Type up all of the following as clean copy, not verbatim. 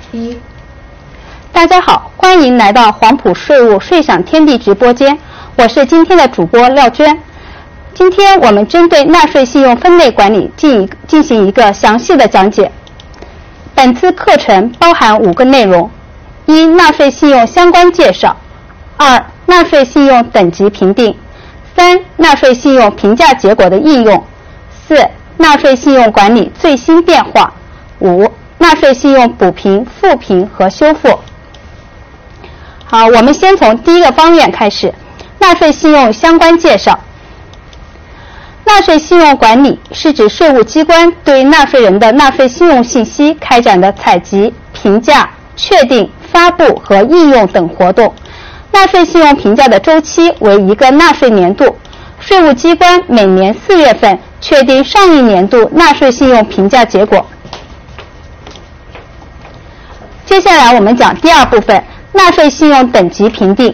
大家好，欢迎来到黄埔税务税享天地直播间，我是今天的主播廖娟。今天我们针对纳税信用分类管理进行一个详细的讲解。本次课程包含5个内容：一、纳税信用相关介绍；二、纳税信用等级评定；三、纳税信用评价结果的应用；四、纳税信用管理最新变化；五、纳税信用补评、复评和修复。好，我们先从第一个方面开始，纳税信用相关介绍。纳税信用管理是指税务机关对纳税人的纳税信用信息开展的采集、评价、确定、发布和应用等活动。纳税信用评价的周期为1个纳税年度，税务机关每年4月份确定上一年度纳税信用评价结果。接下来我们讲第二部分，纳税信用等级评定。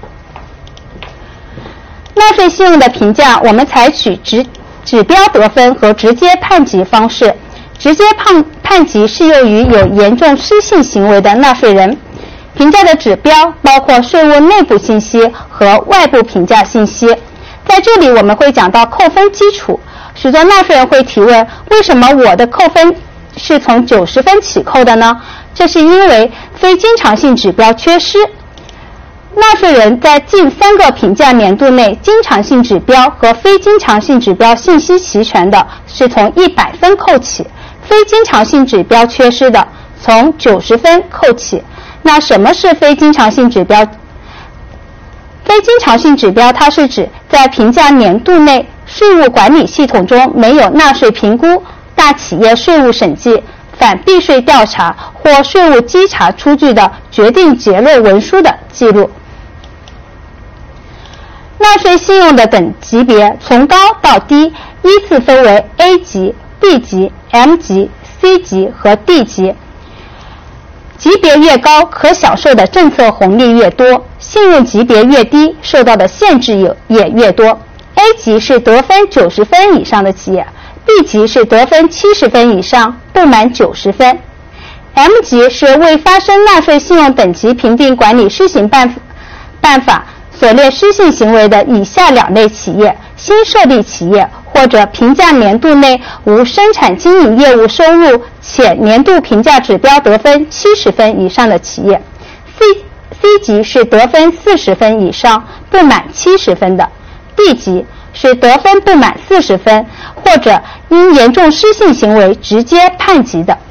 纳税信用的评价，我们采取指标得分和直接判级方式。直接判级适用于有严重失信行为的纳税人。评价的指标包括税务内部信息和外部评价信息。在这里我们会讲到扣分基础。许多纳税人会提问，为什么我的扣分是从90分起扣的呢？这是因为非经常性指标缺失。纳税人在近3个评价年度内，经常性指标和非经常性指标信息齐全的，是从100分扣起；非经常性指标缺失的，从90分扣起。那什么是非经常性指标？非经常性指标，它是指在评价年度内，税务管理系统中没有纳税评估、大企业税务审计、反避税调查或税务稽查出具的决定结论文书的记录。纳税信用的等级别从高到低依次分为 A 级、B 级、M 级、C 级和 D 级。级别越高，可享受的政策红利越多，信用级别越低，受到的限制也越多。A 级是得分90分以上的企业， B 级是得分70分以上，不满90分。M 级是未发生纳税信用等级评定管理施行办法所列失信行为的以下2类企业：新设立企业或者评价年度内无生产经营业务收入且年度评价指标得分70分以上的企业。C 级是得分40分以上，不满70分的。D 级是得分不满40分，或者因严重失信行为直接判级的。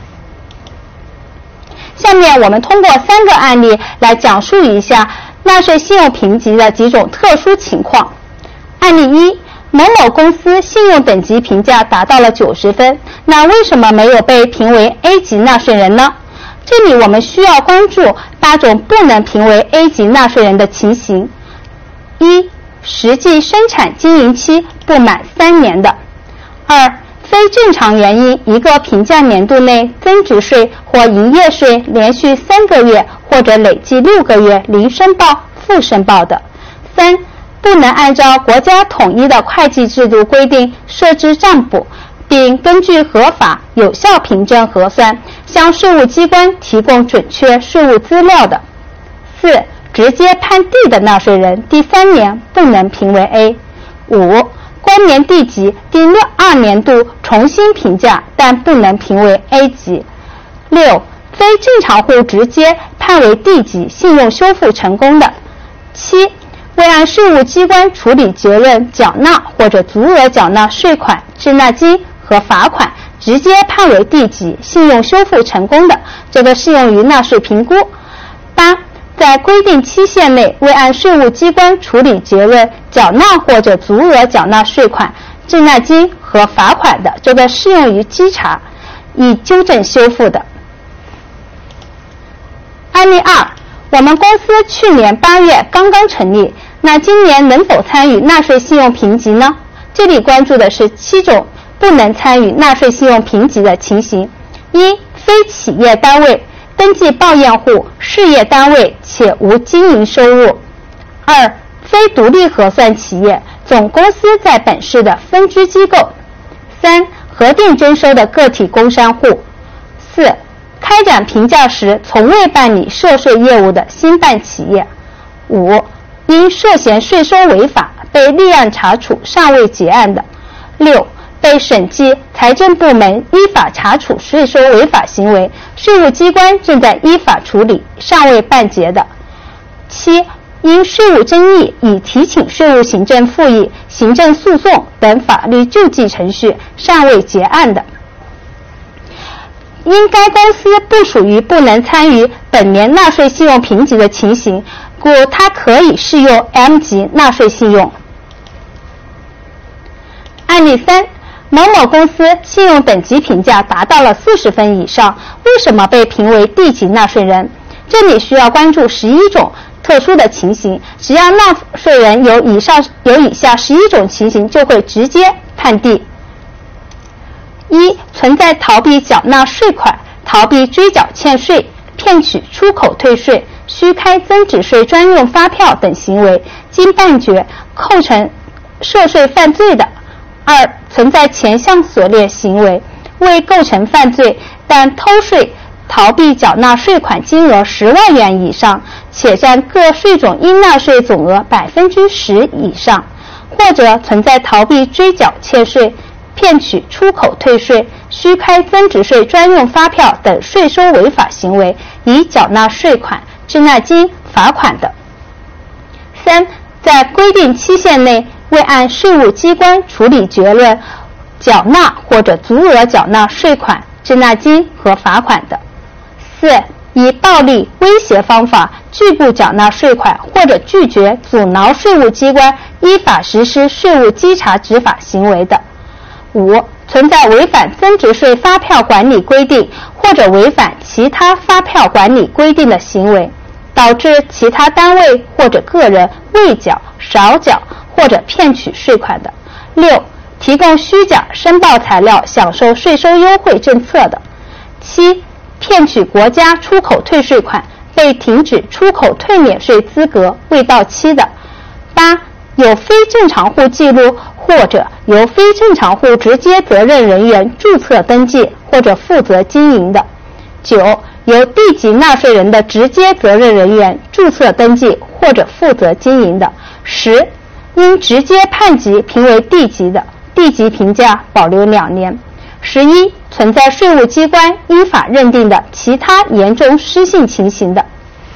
下面我们通过3个案例来讲述一下纳税信用评级的几种特殊情况。案例1，某某公司信用等级评价达到了90分，那为什么没有被评为 A 级纳税人呢？这里我们需要关注8种不能评为 A 级纳税人的情形。1、实际生产经营期不满3年的。2、非正常原因1个评价年度内增值税或营业税连续3个月或者累计6个月零申报、负申报的。3、不能按照国家统一的会计制度规定设置账簿，并根据合法有效凭证核算向税务机关提供准确税务资料的。4、直接判 D 的纳税人第3年不能评为 A。 5、关联 D 级第2年度重新评价但不能评为 A 级。6、非正常户直接判为 D 级信用修复成功的。7、未按税务机关处理结论缴纳或者足额缴纳税款、滞纳金和罚款，直接判为 D 级信用修复成功的，这个适用于纳税评估。8、在规定期限内未按税务机关处理结论缴纳或者足额缴纳税款、滞纳金和罚款的，这个适用于稽查以纠正修复的。案例2，我们公司去年8月刚刚成立，那今年能否参与纳税信用评级呢？这里关注的是7种不能参与纳税信用评级的情形。1、非企业单位，登记报验户，事业单位且无经营收入。2、非独立核算企业，总公司在本市的分支机构。3、核定征收的个体工商户。4、 开展评价时从未办理涉税业务的新办企业。5. 因涉嫌税收违法被立案查处尚未结案的。6. 被审计财政部门依法查处税收违法行为，税务机关正在依法处理尚未办结的。7. 因税务争议已提请税务行政复议、行政诉讼等法律救济程序尚未结案的。因该公司不属于不能参与本年纳税信用评级的情形，故它可以适用 M 级纳税信用。案例3，某某公司信用等级评价达到了40分以上，为什么被评为 D 级纳税人？这里需要关注11种特殊的情形，只要纳税人有以下11种情形，就会直接判定。1. 存在逃避缴纳税款、逃避追缴欠税、骗取出口退税、虚开增值税专用发票等行为，经判决构成涉税犯罪的。2. 存在前项所列行为，未构成犯罪，但偷税、逃避缴纳税款金额10万元以上，且占各税种应纳税总额10%以上，或者存在逃避追缴欠税、骗取出口退税、虚开增值税专用发票等税收违法行为，已缴纳税款、滞纳金、罚款的。3. 在规定期限内未按税务机关处理结论缴纳或者足额缴纳税款、滞纳金和罚款的。4. 以暴力、威胁方法拒不缴纳税款或者拒绝阻挠税务机关依法实施税务稽查执法行为的。5. 存在违反增值税发票管理规定或者违反其他发票管理规定的行为，导致其他单位或者个人未缴、少缴或者骗取税款的。6. 提供虚假申报材料享受税收优惠政策的。7. 骗取国家出口退税款被停止出口退免税资格未到期的。8. 有非正常户记录或者由非正常户直接责任人员注册登记或者负责经营的。9. 由地级纳税人的直接责任人员注册登记或者负责经营的。10. 因直接判级评为地级的，地级评价保留2年。11. 存在税务机关依法认定的其他严重失信情形的。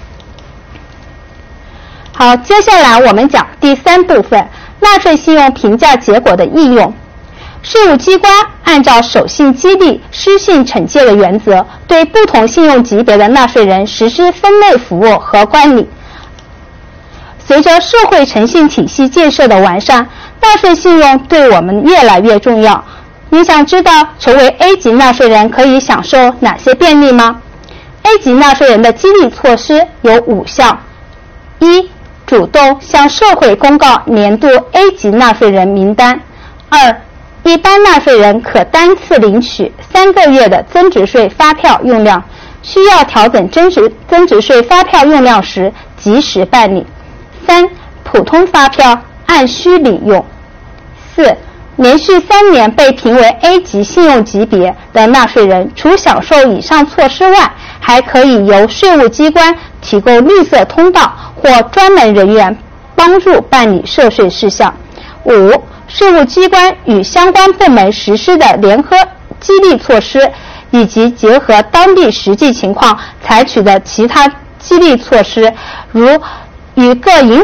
好，接下来我们讲第3部分，纳税信用评价结果的应用。税务机关按照守信激励、失信惩戒的原则，对不同信用级别的纳税人实施分类服务和管理。随着社会诚信体系建设的完善，纳税信用对我们越来越重要。你想知道成为 A 级纳税人可以享受哪些便利吗？ A 级纳税人的激励措施有5项。1. 主动向社会公告年度 A 级纳税人名单。2. 一般纳税人可单次领取3个月的增值税发票用量，需要调整增值税发票用量时及时办理。3. 普通发票按需领用。4. 连续3年被评为 A 级信用级别的纳税人，除享受以上措施外，还可以由税务机关提供绿色通道或专门人员帮助办理涉税事项。5. 税务机关与相关部门实施的联合激励措施，以及结合当地实际情况采取的其他激励措施，如与各银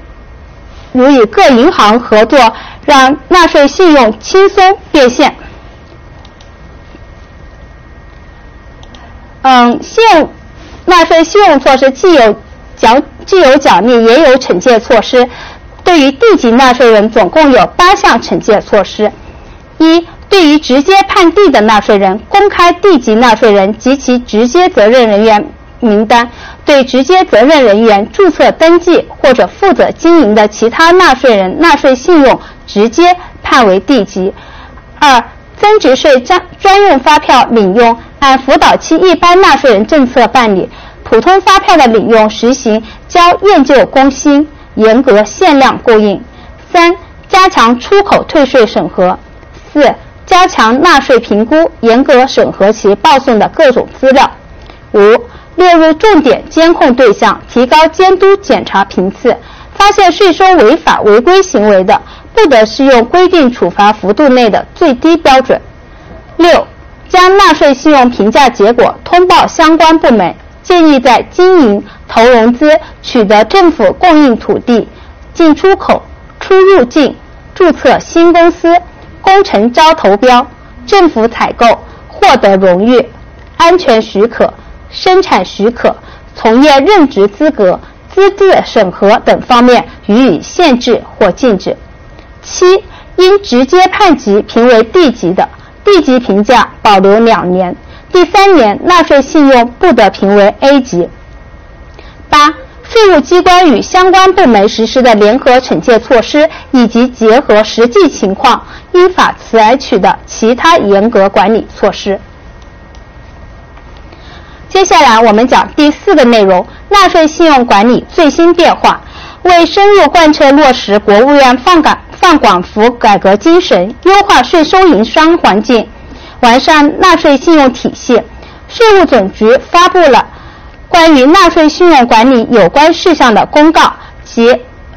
行合作，让纳税信用轻松变现。纳税信用措施既有奖励，也有惩戒措施。对于地级纳税人，总共有8项惩戒措施。1. 对于直接判地的纳税人，公开地级纳税人及其直接责任人员名单，对直接责任人员注册登记或者负责经营的其他纳税人纳税信用直接判为地级。2. 增值税专用发票领用按辅导期一般纳税人政策办理，普通发票的领用实行交验旧工薪，严格限量供应。3. 加强出口退税审核。4. 加强纳税评估，严格审核其报送的各种资料。 列入重点监控对象，提高监督检查频次。发现税收违法违规行为的，不得适用规定处罚幅度内的最低标准。6. 将纳税信用评价结果通报相关部门，建议在经营、投融资、取得政府供应土地、进出口、出入境、注册新公司、工程招投标、政府采购、获得荣誉、安全许可、生产许可、从业任职资格、资质审核等方面予以限制或禁止。7. 应直接判级评为 D 级的，D 级评价保留2年，第3年纳税信用不得评为 A 级。8. 税务机关与相关部门实施的联合惩戒措施，以及结合实际情况依法采取的其他严格管理措施。接下来我们讲第4个内容，纳税信用管理最新变化。为深入贯彻落实国务院放管服改革精神，优化税收营商环境，完善纳税信用体系，税务总局发布了关于纳税信用管理有关事项的公告及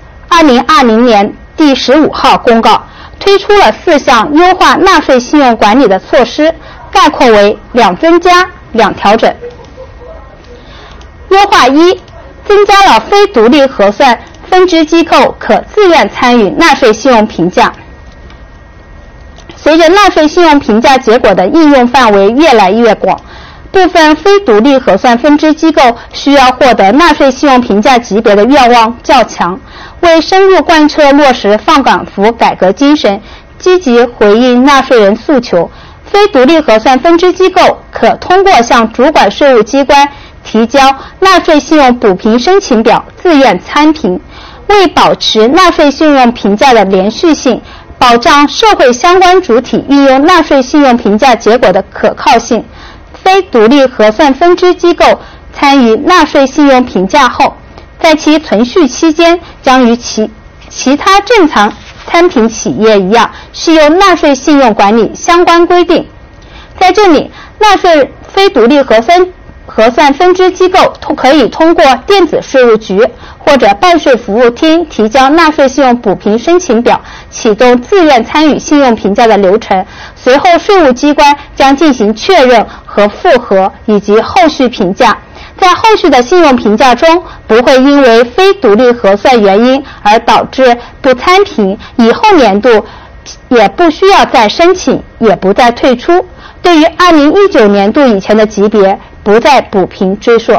2020年第15号公告，推出了4项优化纳税信用管理的措施，概括为2增加2调整。优化1，增加了非独立核算分支机构可自愿参与纳税信用评价。随着纳税信用评价结果的应用范围越来越广，部分非独立核算分支机构需要获得纳税信用评价级别的愿望较强。为深入贯彻落实放管服改革精神，积极回应纳税人诉求，非独立核算分支机构可通过向主管税务机关提交纳税信用补评申请表自愿参评。为保持纳税信用评价的连续性，保障社会相关主体运用纳税信用评价结果的可靠性，非独立核算分支机构参与纳税信用评价后，在其存续期间将与其他正常参评企业一样，适用纳税信用管理相关规定。在这里，纳税非独立核算分支机构可以通过电子税务局或者办税服务厅提交纳税信用补评申请表，启动自愿参与信用评价的流程。随后税务机关将进行确认和复核以及后续评价。在后续的信用评价中，不会因为非独立核算原因而导致不参评，以后年度也不需要再申请，也不再退出。对于2019年度以前的级别，不再补评追溯。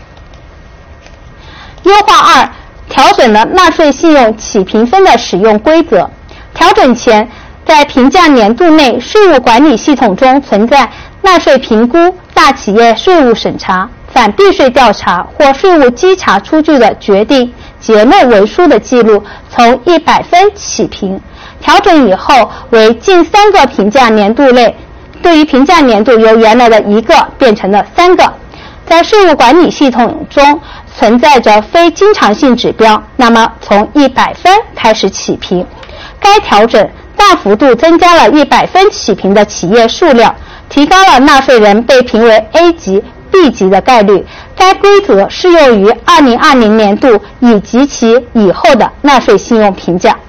优化2，调整了纳税信用起评分的使用规则。调整前，在评价年度内，税务管理系统中存在纳税评估、大企业税务审查、反避税调查或税务稽查出具的决定、结论文书的记录，从100分起评。调整以后为近3个评价年度内，对于评价年度由原来的1个变成了3个。在税务管理系统中存在着非经常性指标，那么从100分开始起评。该调整大幅度增加了100分起评的企业数量，提高了纳税人被评为 A 级、B 级的概率。该规则适用于2020年度以及其以后的纳税信用评价。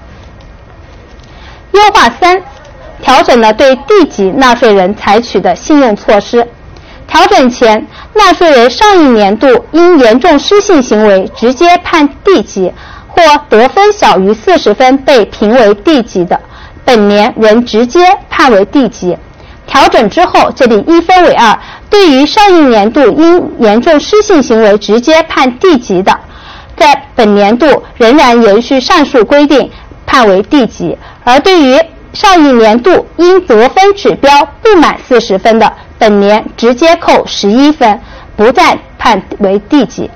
优化3，调整了对 D 级纳税人采取的信用措施。调整前，纳税人上一年度因严重失信行为直接判 D 级，或得分小于40分被评为 D 级的，本年仍直接判为 D 级。调整之后，这里1分为2，对于上一年度因严重失信行为直接判 D 级的，在本年度仍然延续上述规定，判为 D 级；而对于上一年度因得分指标不满40分的，本年直接扣11分，不再判为 D 级。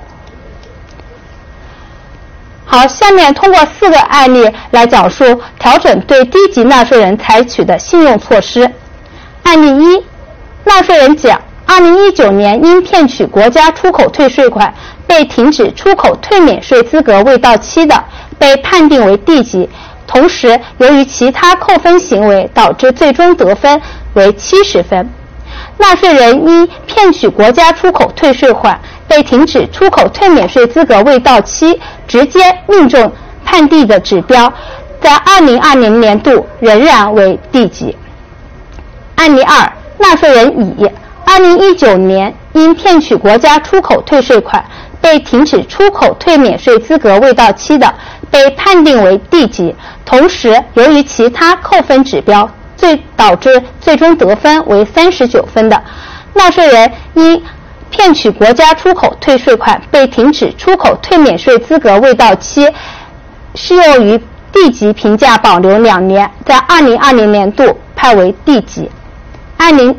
好，下面通过4个案例来讲述调整对低级纳税人采取的信用措施。案例1，纳税人甲2019年因骗取国家出口退税款被停止出口退免税资格未到期的，被判定为 D 级，同时由于其他扣分行为导致最终得分为70分。 纳税人因骗取国家出口退税款被停止出口退免税资格未到期，直接命中判定的指标，在2020年度仍然为D级。案例2，纳税人乙2019年因骗取国家出口退税款被停止出口退免税资格未到期的，被判定为D级，同时由于其他扣分指标导致最终得分为39分的，纳税人因骗取国家出口退税款被停止出口退免税资格未到期，适用于D级评价保留2年，在2020年度判为D级。案例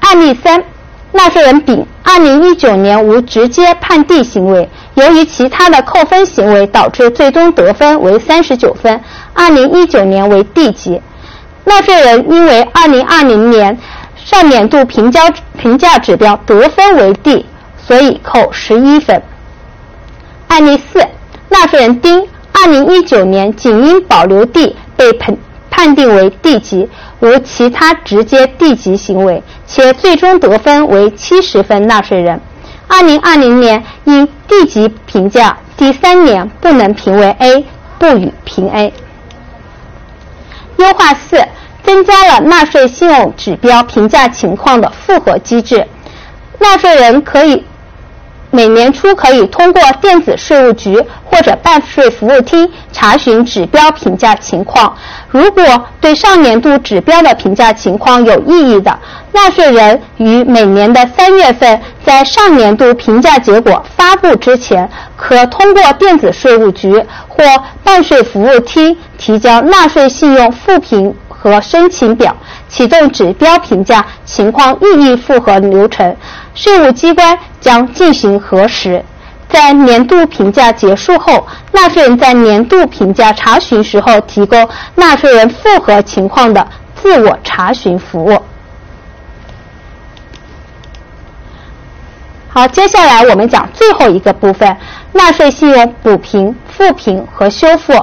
3，纳税人丙2019年无直接判D行为，由于其他的扣分行为导致最终得分为39分，2019年为D级。纳税人因为2020年上年度评价指标得分为 D， 所以扣11分。案例4，纳税人丁2019年仅因保留 D 被判定为 D 级，无其他直接 D 级行为，且最终得分为70分。纳税人2020年因 D 级评价第3年不能评为 A， 不予评 A。优化4，增加了纳税信用指标评价情况的复核机制。纳税人每年初可以通过电子税务局或者办税服务厅查询指标评价情况。如果对上年度指标的评价情况有异议的，纳税人于每年的3月份在上年度评价结果发布之前，可通过电子税务局或办税服务厅提交纳税信用复评和申请表，启动指标评价情况异议复核流程，税务机关将进行核实。在年度评价结束后，纳税人在年度评价查询时候提供纳税人复核情况的自我查询服务。好，接下来我们讲最后一个部分，纳税信用补评、复评和修复。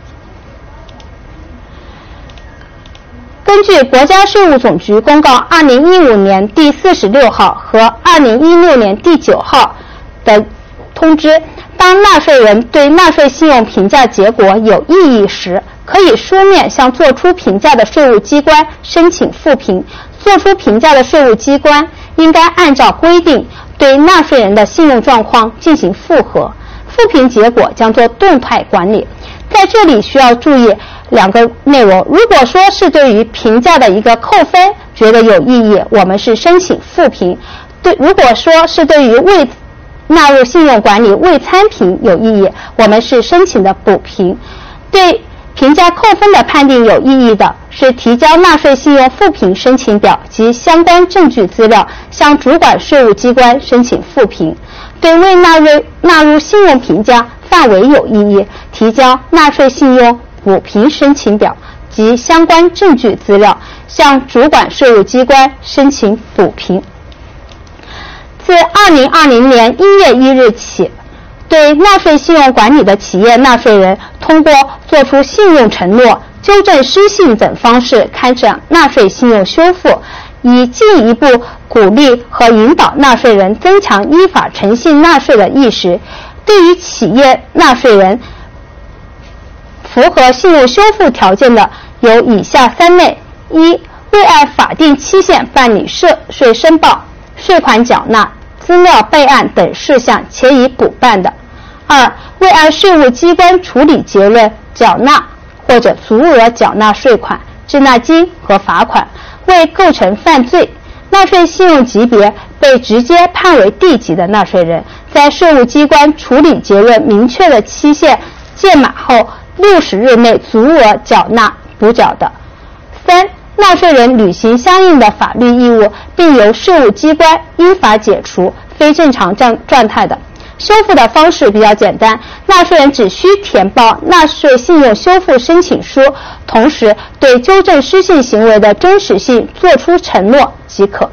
根据国家税务总局公告2015年第46号和2016年第9号的通知，当纳税人对纳税信用评价结果有异议时，可以书面向作出评价的税务机关申请复评。作出评价的税务机关应该按照规定对纳税人的信用状况进行复核，复评结果将做动态管理。在这里需要注意2个内容，如果说是对于评价的一个扣分觉得有异议，我们是申请复评；如果说是对于未纳入信用管理未参评有异议，我们是申请的补评。对评价扣分的判定有异议的，是提交纳税信用复评申请表及相关证据资料，向主管税务机关申请复评。对未纳入信用评价范围有异议，提交纳税信用补评申请表及相关证据资料，向主管税务机关申请补评。自2020年1月1日起，对纳税信用管理的企业纳税人，通过作出信用承诺、纠正失信等方式开展纳税信用修复，以进一步鼓励和引导纳税人增强依法诚信纳税的意识。对于企业纳税人符合信用修复条件的有以下3类：一、未按法定期限办理涉税申报、税款缴纳、资料备案等事项且已补办的；二、未按税务机关处理结论缴纳或者足额缴纳税款、滞纳金和罚款，未构成犯罪，纳税信用级别被直接判为 D 级的纳税人，在税务机关处理结论明确的期限届满后60日内足额缴纳补缴的；三、纳税人履行相应的法律义务，并由税务机关依法解除非正常状态的。修复的方式比较简单，纳税人只需填报纳税信用修复申请书，同时对纠正失信行为的真实性作出承诺即可。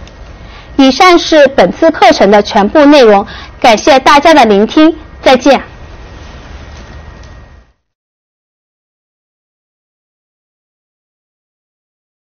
以上是本次课程的全部内容，感谢大家的聆听，再见。